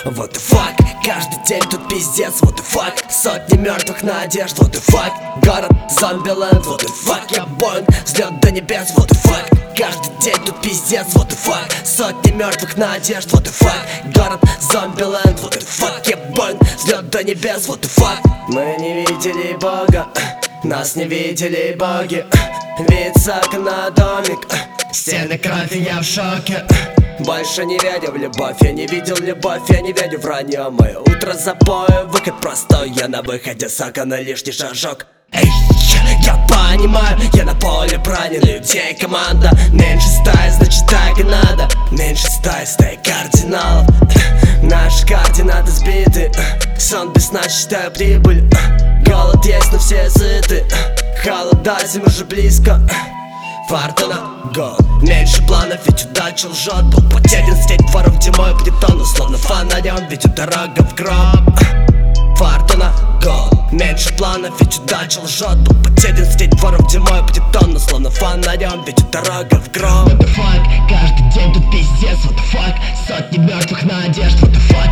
What the fuck, каждый день тут пиздец. What the fuck, сотни мертвых надежд. What the fuck, город зомбиленд. What the fuck, я Боинг, взлет до небес. What the fuck, каждый день тут пиздец. What the fuck, сотни мертвых надежд. What the fuck, город зомбиленд. What the fuck, я Боинг, взлет до небес. What the fuck, мы не видели Бога, нас не видели боги. Вид с окна домик, стены кровь, и я в шоке. Больше не верю в любовь, я не видел любовь, я не верю в вранье. Мое утро запоя, выход простой, я на выходе с окна лишний шажок. Эй, я понимаю, я на поле брони, людей команда. Меньше стаи, значит так и надо. Меньше стаи, стаи кардиналов. Наши координаты сбиты. Сон без сна, считаю прибыль. Голод есть, но все сыты. Холода, зима уже близко. Фортуна, голод, меньше планов, ведь удача лжет. Был потерян сеть воров, где мой притон, условно фонарем, ведь дорога в гроб. Фортуна, голод, меньше планов, ведь удача лжет. Был потерян сеть воров, где мой притон, условно фонарем, ведь дорога в гроб. What the fuck, каждый день тут пиздец. What the fuck, сотни мертвых надежд. What the fuck,